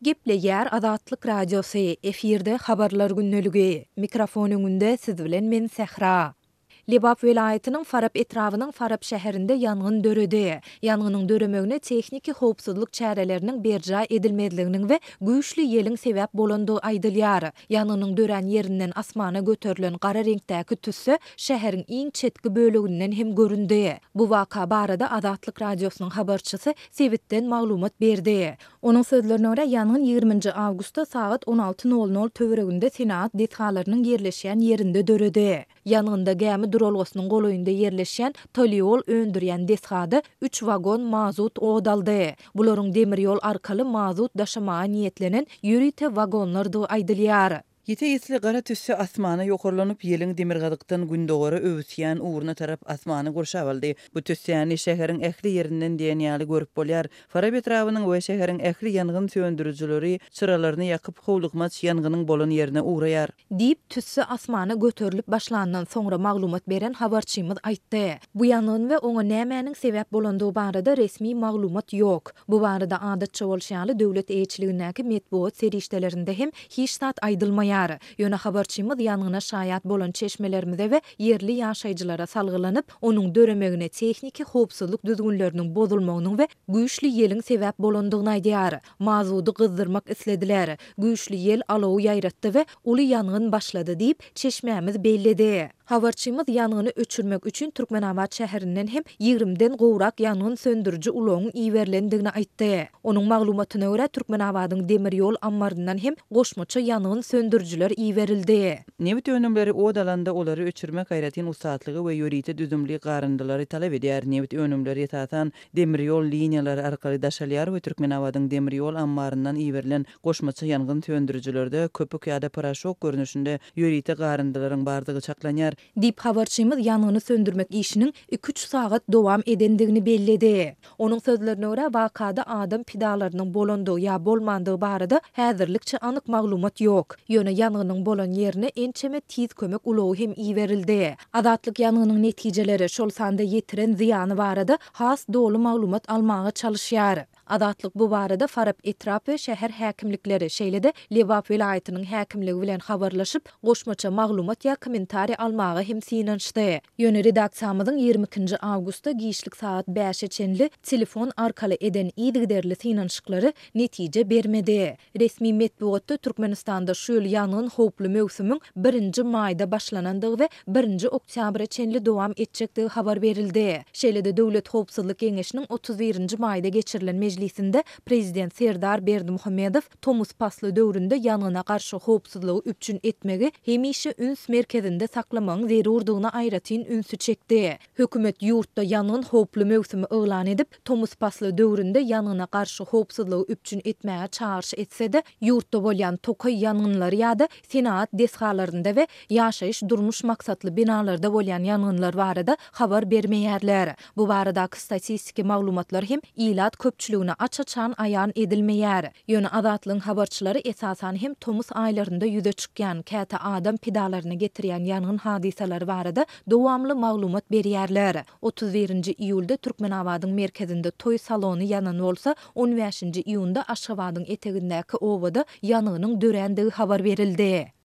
Geple yer Azatlyk Radiosu efirde habarlar günnölügi. Mikrofon öňünde siz bilen men Sehra. Lebap welaýatynyň Farab etrawynyň Farab şäherinde ýangyn döredi. Ýanganyň döremegine tehniki howpsuzlyk çäreleriniň berja edilmezliginiň we güýçli ýeliň sebäp bolandygy aýdylýar. Ýanganyň dören ýerinden asmana göterilen gara reňktäki tüssü şäheriň iň çetki böleginden hem göründi. Bu waka barada Azatlyk Radiosynyň habarçysy Sebitden maglumat berdi. Onun sözlerine göre ýangyn 20 awgustda saat 16:00 töwereginde Senat detgalarynyň yerleşýän ýerinde döredi. Ýangynda gämi duralgysynyň golaýynda yerleşýän tolyol öndürýän desgada 3 wagon mazut ogdaldy. Bularyň demir ýol arkaly mazut daşamaga niýetlenen ýürite wagonlardy aýdylýar. Yete ýetli gara tüssü asmana ýokurlanyp ýeliň demirgadykdan gündogary öwüsýän uğruna tarap asmany gorşabaldy. Bu tüssýäni şäheriň ähli ýerinden diýen ýaly görüp bolýar. Farab etrawynyň we şäheriň ähli ýangyn söndürüjileri çyralaryny ýakyp howlukmaç ýanganyň bolan ýerine uğraýar. Diýip tüssü asmana göterilip başlandan soňra maglumat beren habarçymyz aýtdy. Bu ýangyn we oňa nämäniň sebäp bolandygy barada resmi maglumat ýok. Bu barada adatça bolşaly döwlet eýçiligindäki medpuat serişdelerinde hem hiç zat aýdylmaýar. Ýöne habarçymyz ýanyna şaýat bolan çeşmelerimize we yerli ýaşaýjylara salgylanyp, onuň döremegine tehniki howpsuzlyk düzgünleriniň bozulmagynyň we güýçli ýeliň sebäp bolandygyny aýdýar. Mazudy gyzdyrmak islediler. Güýçli ýel alawy ýaýratdy we uly ýangyn başlady diýip çeşmämiz belledi. Habarçymyz ýanyny öçürmek üçin Türkmenabad şäherinden hem 20den gowrak ýanyň söndürüji ulogyň iýerlendigini aýtdy. Onuň maglumatyna görä Türkmenabadyň demir ýol ambaryndan hem goşmaça ýanyň söndürüjiler iýerildi. Nebit önümleri o dalanda olary öçürmek gaýratyn usatlygy we ýörite düzümli garandylary talap edýär. Nebit önümleri ýetatan demir ýol liniýalary arkaly daşalýar we Türkmenabadyň demir ýol ambaryndan iýerilen goşmaça ýangyn söndürüjilerde köpük ýa-da paraşok görnüşinde ýörite garandylaryň bardygy çaklanýar. Dip habarçymyz ýanyny söndürmek işiniň 2-3 sagat dowam edendigini belledi. Onuň sözlerine görä wakada adam pidalarynyň bolandygy ýa bolmandygy barada häzirlikçe anyk maglumat ýok. Ýöne ýanynyň bolan ýerine ençeme tiz kömek ulogy hem iýerildi. Azatlyk ýanynyň netijeleri şol sanda ýetiren ziýany barada has dolu maglumat almaga çalyşýar. Azatlyk bu barada Farab etrapy şäher häkimlikleri şeýlede Lebap welaýatynyň häkimligi bilen habarlaşyp goşmaça maglumat ýa kommentari almaga hem synanşdy. Ýöne redaksiyamyzyň 22 awgustda giýişlik saat 5-e çenli telefon arkaly eden ýygyderli synanşyklary netije bermedi. Resmi medpuatda Türkmenistanda şu ýyl ýanyň howply mewsümüň 1-nji maýda başlanandygy we 1-nji oktýabra çenli dowam etjekdigi habar berildi. Şeýlede Döwlet Howpsuzlyk Geňeşiniň 31-nji maýda geçirilen mejlisinde Prezident Serdar Berdimuhammedow Tomuz pasly döwründe ýanyna garşy howpsuzlygy üpçün etmegi hemişe üns merkezinde saklamagyň zerurdygyna aýratyn ünsü çekdi. Hökümet ýurtda ýanyň howply mewsümi öwlan edip, Tomuz pasly döwründe ýanyna garşy howpsuzlygy üpçün etmäge çağırş etse-de, ýurtda bolýan tokay ýangynlar ýa-da Senat desgalarynda we ýaşaýyş durmuş maksatly binalarda bolýan ýangynlar barada habar bermeýärler. Bu baradaky statistiki maglumatlar hem ilat köpçüligine açaçan aýan edilmeýär. Ýöne Azatlyň habarçylary esasan hem Tomuz aýlarynda ýüze çykýan käte adam pidalaryny getirýän ýangyn hadisalary barada dowamly maglumat berýärler. 31-nji iýulda Türkmenabadyň merkezinde toy salony ýanan bolsa, 15-nji iýunda Aşgabatyň etegindäki owada ýanynyň dörendigi habar berildi.